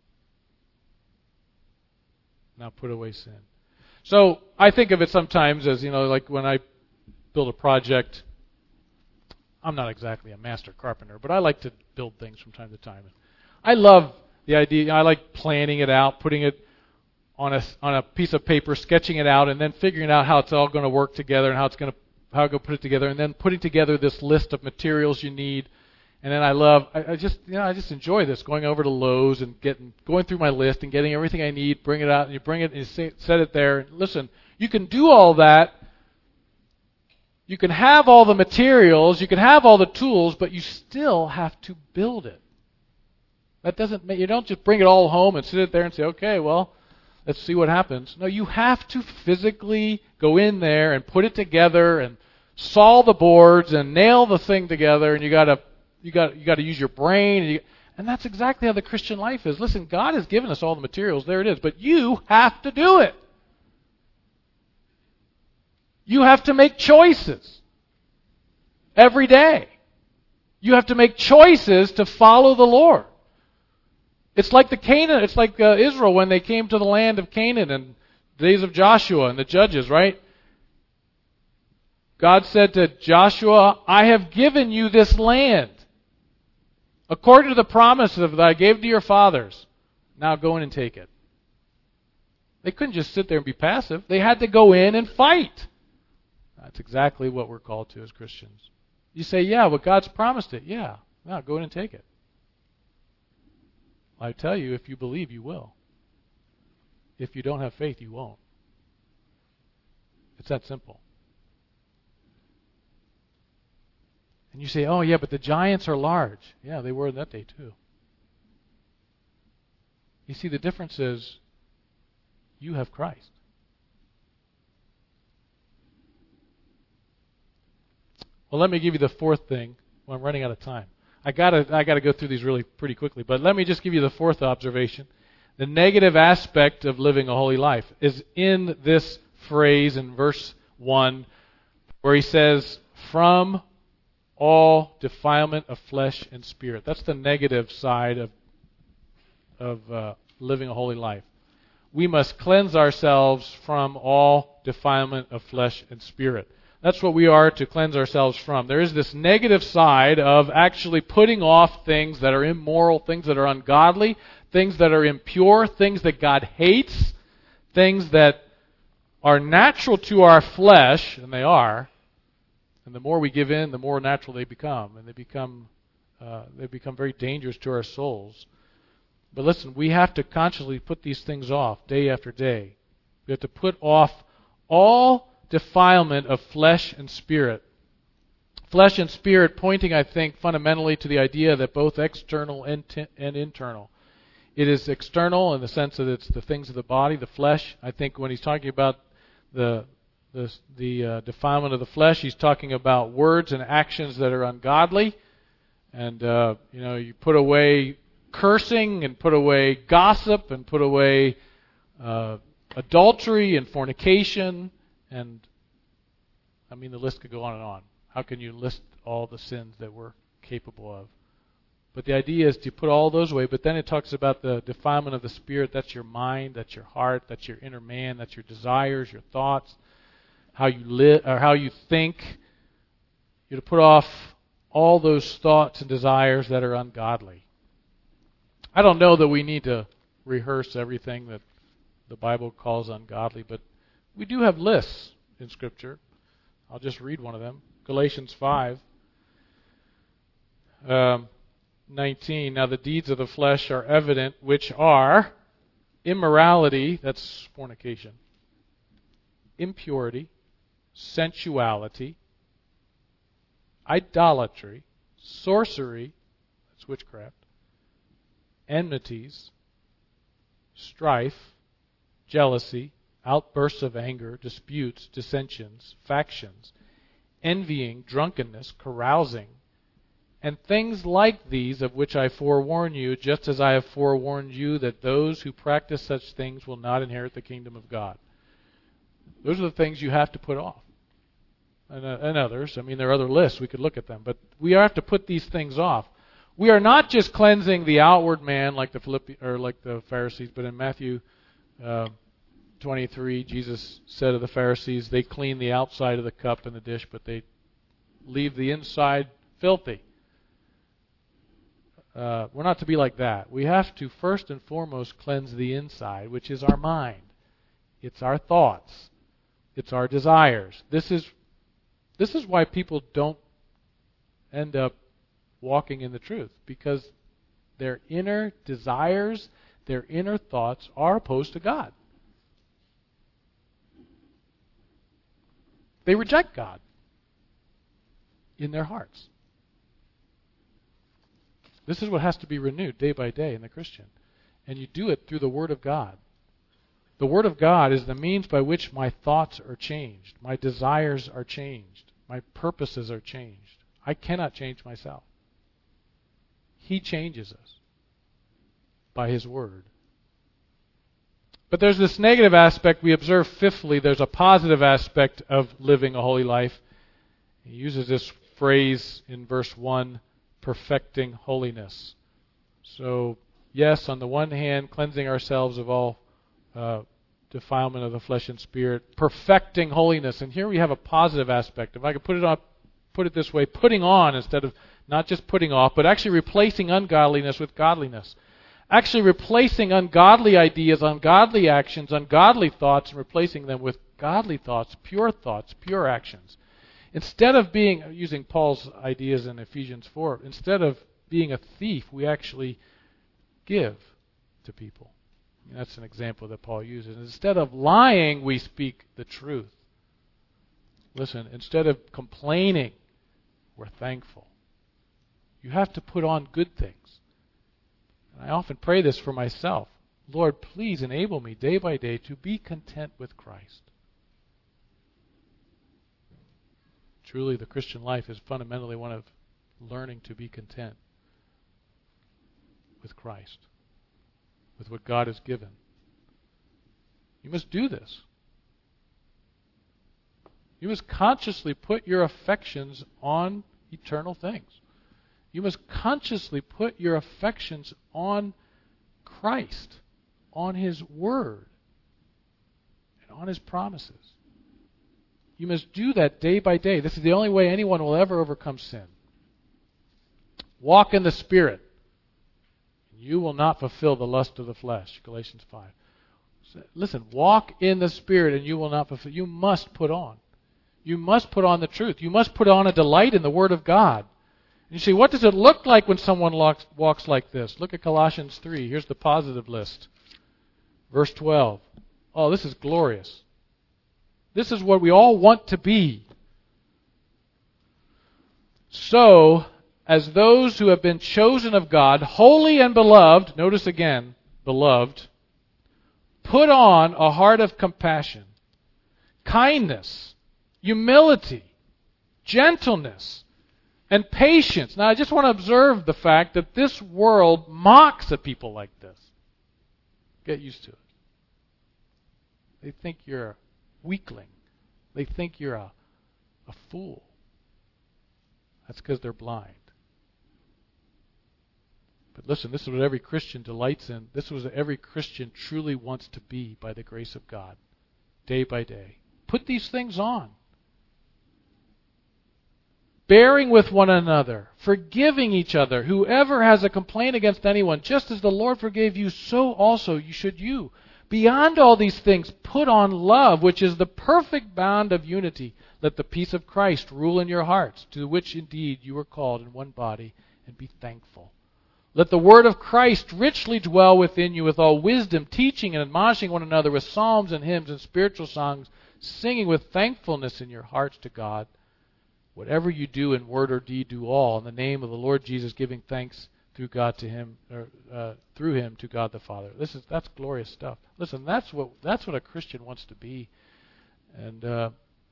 Speaker 1: Now put away sin. So I think of it sometimes as, you know, like when I build a project. I'm not exactly a master carpenter, but I like to build things from time to time. I love the idea. I like planning it out, putting it on a on a piece of paper, sketching it out, and then figuring out how it's all going to work together and how it's going to how I'm going to put it together, and then putting together this list of materials you need. And then I love, I, I just, you know, I just enjoy this, going over to Lowe's and getting, going through my list and getting everything I need, bring it out, and you bring it and you say, set it there. And listen, you can do all that. You can have all the materials, you can have all the tools, but you still have to build it. That doesn't make, you don't just bring it all home and sit it there and say, okay, well, let's see what happens. No, you have to physically go in there and put it together and saw the boards and nail the thing together, and you got to You got you got to use your brain, and, you, and that's exactly how the Christian life is. Listen, God has given us all the materials. There it is. But you have to do it. You have to make choices every day. You have to make choices to follow the Lord. It's like the Canaan. It's like uh, Israel when they came to the land of Canaan and the days of Joshua and the judges, right? God said to Joshua, "I have given you this land, according to the promise that I gave to your fathers. Now go in and take it." They couldn't just sit there and be passive. They had to go in and fight. That's exactly what we're called to as Christians. You say, yeah, but God's promised it. Yeah. Now go in and take it. I tell you, if you believe, you will. If you don't have faith, you won't. It's that simple. And you say, oh, yeah, but the giants are large. Yeah, they were in that day too. You see, the difference is you have Christ. Well, let me give you the fourth thing. Well, I'm running out of time. I gotta, I gotta go through these really pretty quickly, but let me just give you the fourth observation. The negative aspect of living a holy life is in this phrase in verse one, where he says, "From all defilement of flesh and spirit." That's the negative side of of uh, living a holy life. We must cleanse ourselves from all defilement of flesh and spirit. That's what we are to cleanse ourselves from. There is this negative side of actually putting off things that are immoral, things that are ungodly, things that are impure, things that God hates, things that are natural to our flesh, and they are. And the more we give in, the more natural they become, and they become uh, they become very dangerous to our souls. But listen, we have to consciously put these things off day after day. We have to put off all defilement of flesh and spirit. Flesh and spirit pointing, I think, fundamentally to the idea that both external and, t- and internal. It is external in the sense that it's the things of the body, the flesh. I think when he's talking about the the, the uh, defilement of the flesh, he's talking about words and actions that are ungodly. And, uh, you know, you put away cursing and put away gossip and put away uh, adultery and fornication and I mean, the list could go on and on. How can you list all the sins that we're capable of? But the idea is to put all those away. But then it talks about the defilement of the spirit. That's your mind, that's your heart, that's your inner man, that's your desires, your thoughts, how you live or how you think. You're to put off all those thoughts and desires that are ungodly. I don't know that we need to rehearse everything that the Bible calls ungodly, but we do have lists in Scripture. I'll just read one of them. Galatians five. Um, nineteen, now the deeds of the flesh are evident, which are immorality, that's fornication, impurity, sensuality, idolatry, sorcery, that's witchcraft, enmities, strife, jealousy, outbursts of anger, disputes, dissensions, factions, envying, drunkenness, carousing, and things like these, of which I forewarn you, just as I have forewarned you, that those who practice such things will not inherit the kingdom of God. Those are the things you have to put off. And, uh, and others. I mean, there are other lists. We could look at them. But we have to put these things off. We are not just cleansing the outward man like the Philippi, or like the Pharisees, but in Matthew uh, twenty-three, Jesus said to the Pharisees, they clean the outside of the cup and the dish, but they leave the inside filthy. Uh, we're not to be like that. We have to first and foremost cleanse the inside, which is our mind. It's our thoughts. It's our desires. This is this is why people don't end up walking in the truth, because their inner desires, their inner thoughts are opposed to God. They reject God in their hearts. This is what has to be renewed day by day in the Christian. And you do it through the Word of God. The Word of God is the means by which my thoughts are changed, my desires are changed, my purposes are changed. I cannot change myself. He changes us by His Word. But there's this negative aspect we observe. Fifthly, there's a positive aspect of living a holy life. He uses this phrase in verse one, perfecting holiness. So, yes, on the one hand, cleansing ourselves of all uh, defilement of the flesh and spirit, perfecting holiness. And here we have a positive aspect. If I could put it on, put it this way, putting on instead of not just putting off, but actually replacing ungodliness with godliness. Actually replacing ungodly ideas, ungodly actions, ungodly thoughts, and replacing them with godly thoughts, pure thoughts, pure actions. Instead of being, using Paul's ideas in Ephesians four, instead of being a thief, we actually give to people. And that's an example that Paul uses. Instead of lying, we speak the truth. Listen, instead of complaining, we're thankful. You have to put on good things. And I often pray this for myself. Lord, please enable me day by day to be content with Christ. Truly, the Christian life is fundamentally one of learning to be content with Christ, with what God has given. You must do this. You must consciously put your affections on eternal things. You must consciously put your affections on Christ, on His Word, and on His promises. You must do that day by day. This is the only way anyone will ever overcome sin. Walk in the Spirit. You will not fulfill the lust of the flesh. Galatians five. Listen, walk in the Spirit and you will not fulfill. You must put on. You must put on the truth. You must put on a delight in the Word of God. And you see, what does it look like when someone walks, walks like this? Look at Colossians three. Here's the positive list. Verse twelve. Oh, this is glorious. This is what we all want to be. So, as those who have been chosen of God, holy and beloved, notice again, beloved, put on a heart of compassion, kindness, humility, gentleness, and patience. Now, I just want to observe the fact that this world mocks at people like this. Get used to it. They think you're a weakling. They think you're a a fool. That's because they're blind. But listen, this is what every Christian delights in. This is what every Christian truly wants to be by the grace of God, day by day. Put these things on. Bearing with one another, forgiving each other. Whoever has a complaint against anyone, just as the Lord forgave you, so also you should you. Beyond all these things, put on love, which is the perfect bond of unity. Let the peace of Christ rule in your hearts, to which indeed you were called in one body, and be thankful. Let the word of Christ richly dwell within you with all wisdom, teaching and admonishing one another with psalms and hymns and spiritual songs, singing with thankfulness in your hearts to God. Whatever you do in word or deed, do all in the name of the Lord Jesus, giving thanks through God to Him, or uh, through Him to God the Father. This is that's glorious stuff. Listen, that's what that's what a Christian wants to be, and uh,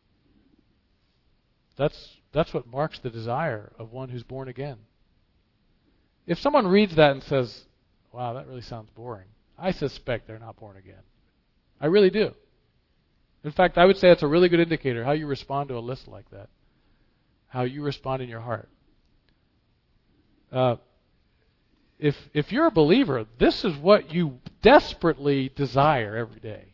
Speaker 1: that's that's what marks the desire of one who's born again. If someone reads that and says, "Wow, that really sounds boring," I suspect they're not born again. I really do. In fact, I would say it's a really good indicator how you respond to a list like that. How you respond in your heart. Uh, if if you're a believer, this is what you desperately desire every day.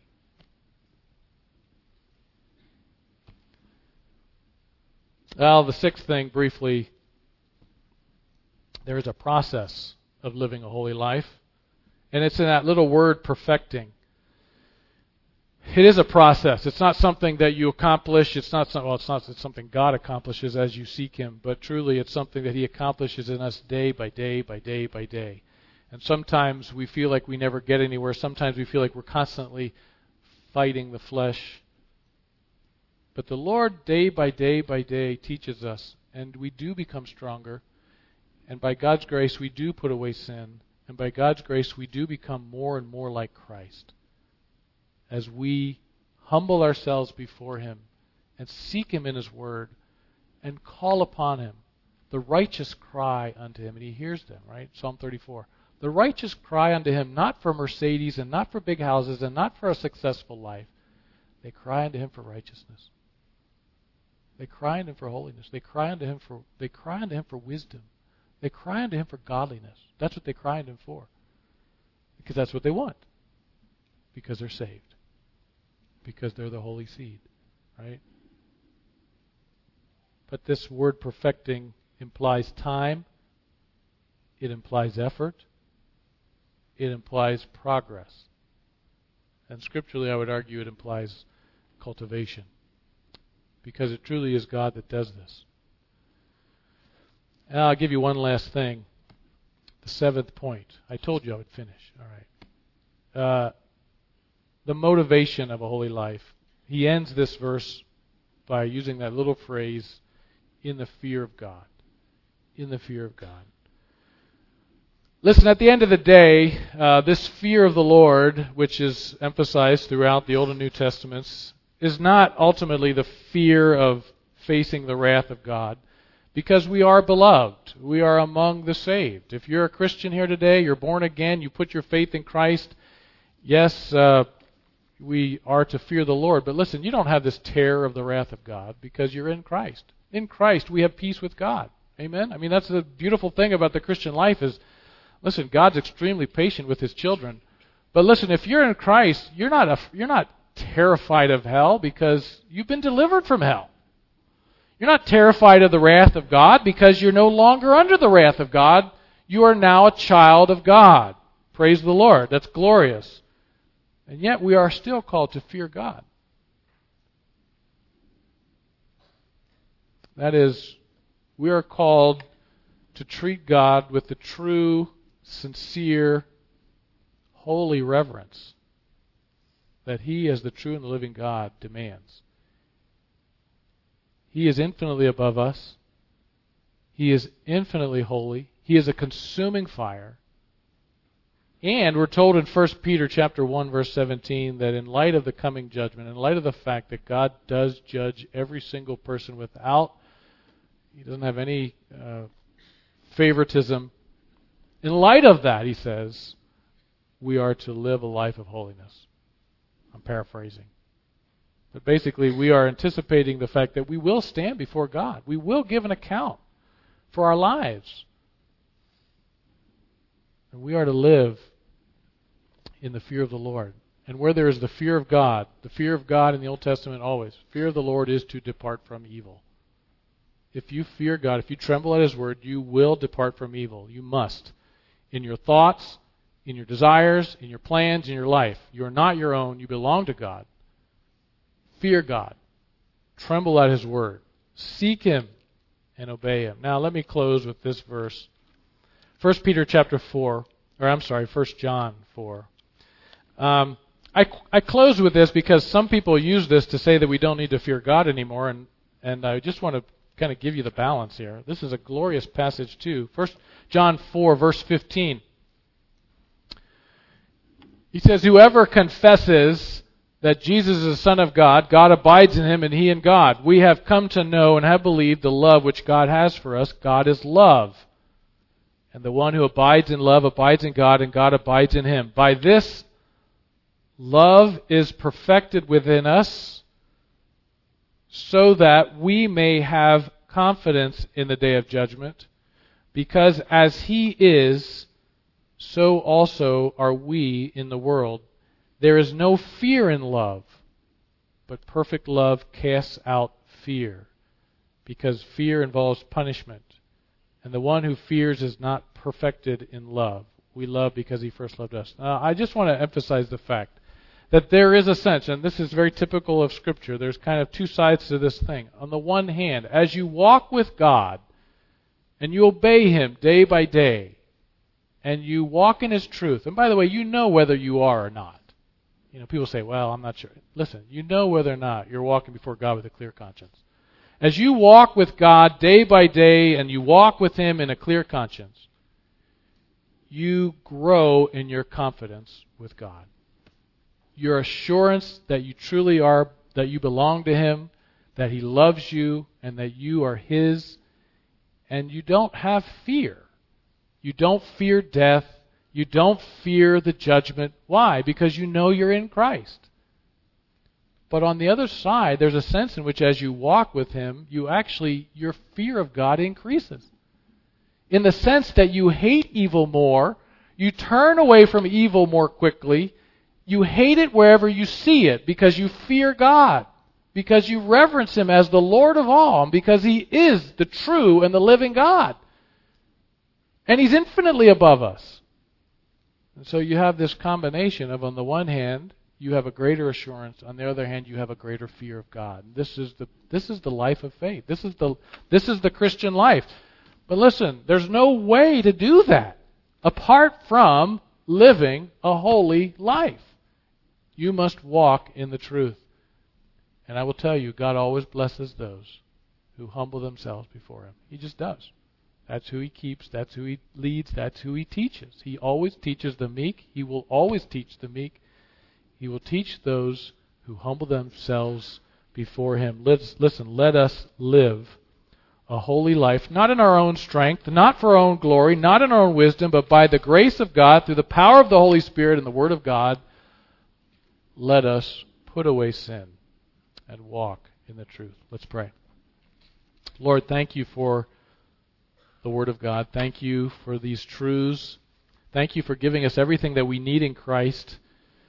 Speaker 1: Well, the sixth thing, briefly, there is a process of living a holy life, and it's in that little word, perfecting. It is a process. It's not something that you accomplish. It's not some, well, it's not it's something God accomplishes as you seek Him, but truly it's something that He accomplishes in us day by day by day by day. And sometimes we feel like we never get anywhere. Sometimes we feel like we're constantly fighting the flesh. But the Lord, day by day by day, teaches us, and we do become stronger. And by God's grace, we do put away sin. And by God's grace, we do become more and more like Christ, as we humble ourselves before Him and seek Him in His Word and call upon Him. The righteous cry unto Him, and He hears them, right? Psalm thirty-four. The righteous cry unto Him, not for Mercedes and not for big houses and not for a successful life. They cry unto Him for righteousness. They cry unto Him for holiness. They cry unto Him for they cry unto Him for wisdom. They cry unto Him for godliness. That's what they cry unto Him for. Because that's what they want. Because they're saved. Because they're the holy seed, right? But this word perfecting implies time. It implies effort. It implies progress. And scripturally, I would argue it implies cultivation. Because it truly is God that does this. And I'll give you one last thing. The seventh point. I told you I would finish. All right. Uh, the motivation of a holy life. He ends this verse by using that little phrase, in the fear of God. In the fear of God. Listen, at the end of the day, uh, this fear of the Lord, which is emphasized throughout the Old and New Testaments, is not ultimately the fear of facing the wrath of God, because we are beloved. We are among the saved. If you're a Christian here today, you're born again, you put your faith in Christ, yes, uh, we are to fear the Lord. But listen, you don't have this terror of the wrath of God because you're in Christ. In Christ, we have peace with God. Amen? I mean, that's the beautiful thing about the Christian life is, listen, God's extremely patient with His children. But listen, if you're in Christ, you're not a, you're not terrified of hell because you've been delivered from hell. You're not terrified of the wrath of God because you're no longer under the wrath of God. You are now a child of God. Praise the Lord. That's glorious. And yet we are still called to fear God. That is, we are called to treat God with the true, sincere, holy reverence that He, as the true and the living God, demands. He is infinitely above us. He is infinitely holy. He is a consuming fire. And we're told in First Peter chapter one, verse seventeen, that in light of the coming judgment, in light of the fact that God does judge every single person without, He doesn't have any uh, favoritism. In light of that, he says, we are to live a life of holiness. I'm paraphrasing. But basically, we are anticipating the fact that we will stand before God. We will give an account for our lives. And we are to live in the fear of the Lord. And where there is the fear of God, the fear of God in the Old Testament always, fear of the Lord is to depart from evil. If you fear God, if you tremble at His word, you will depart from evil. You must. In your thoughts, in your desires, in your plans, in your life. You are not your own. You belong to God. Fear God. Tremble at His word. Seek Him and obey Him. Now let me close with this verse. First Peter chapter four, or I'm sorry, First John four. Um, I, I close with this because some people use this to say that we don't need to fear God anymore, and, and I just want to kind of give you the balance here. This is a glorious passage too. First John four, verse fifteen. He says, whoever confesses that Jesus is the Son of God, God abides in him and he in God. We have come to know and have believed the love which God has for us. God is love. And the one who abides in love abides in God, and God abides in him. By this, love is perfected within us, so that we may have confidence in the day of judgment, because as He is, so also are we in the world. There is no fear in love, but perfect love casts out fear, because fear involves punishment. And the one who fears is not perfected in love. We love because He first loved us. Now, I just want to emphasize the fact that there is a sense, and this is very typical of Scripture, there's kind of two sides to this thing. On the one hand, as you walk with God, and you obey Him day by day, and you walk in His truth, and by the way, you know whether you are or not. You know, people say, well, I'm not sure. Listen, you know whether or not you're walking before God with a clear conscience. As you walk with God day by day, and you walk with Him in a clear conscience, you grow in your confidence with God. Your assurance that you truly are, that you belong to Him, that He loves you, and that you are His, and you don't have fear. You don't fear death. You don't fear the judgment. Why? Because you know you're in Christ. But on the other side, there's a sense in which as you walk with Him, you actually, your fear of God increases. In the sense that you hate evil more, you turn away from evil more quickly. You hate it wherever you see it because you fear God, because you reverence Him as the Lord of all, and because He is the true and the living God. And He's infinitely above us. And so you have this combination of, on the one hand, you have a greater assurance. On the other hand, you have a greater fear of God. This is the this is the life of faith. This is the this is the Christian life. But listen, there's no way to do that apart from living a holy life. You must walk in the truth. And I will tell you, God always blesses those who humble themselves before Him. He just does. That's who He keeps. That's who He leads. That's who He teaches. He always teaches the meek. He will always teach the meek. He will teach those who humble themselves before Him. Listen, let us live a holy life, not in our own strength, not for our own glory, not in our own wisdom, but by the grace of God, through the power of the Holy Spirit and the Word of God. Let us put away sin and walk in the truth. Let's pray. Lord, thank You for the Word of God. Thank You for these truths. Thank You for giving us everything that we need in Christ.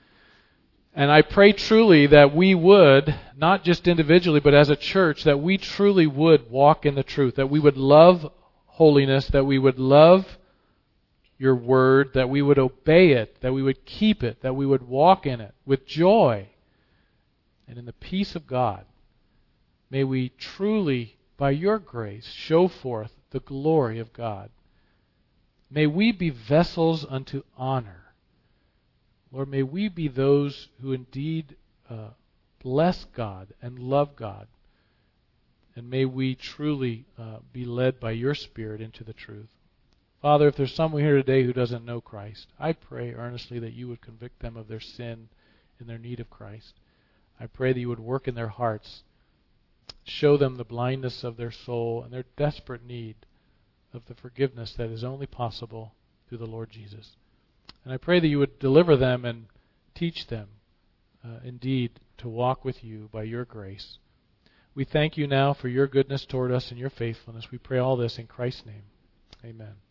Speaker 1: And I pray truly that we would, not just individually, but as a church, that we truly would walk in the truth, that we would love holiness, that we would love Your Word, that we would obey it, that we would keep it, that we would walk in it with joy and in the peace of God. May we truly, by Your grace, show forth the glory of God. May we be vessels unto honor. Lord, may we be those who indeed uh, bless God and love God. And may we truly uh, be led by Your Spirit into the truth. Father, if there's someone here today who doesn't know Christ, I pray earnestly that You would convict them of their sin and their need of Christ. I pray that You would work in their hearts, show them the blindness of their soul and their desperate need of the forgiveness that is only possible through the Lord Jesus. And I pray that You would deliver them and teach them, uh, indeed, to walk with you by your grace. We thank you now for your goodness toward us and your faithfulness. We pray all this in Christ's name. Amen.